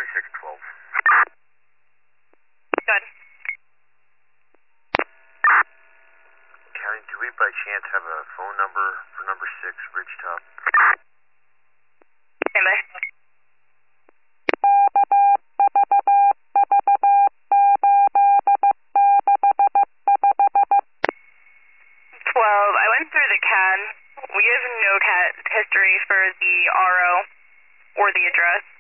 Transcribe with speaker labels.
Speaker 1: 2612.
Speaker 2: Good.
Speaker 1: County, do we by chance have a phone number for number 6, Ridgetop?
Speaker 2: Standby. 12. I went through the CAD. We have no CAD history for the RO or the address.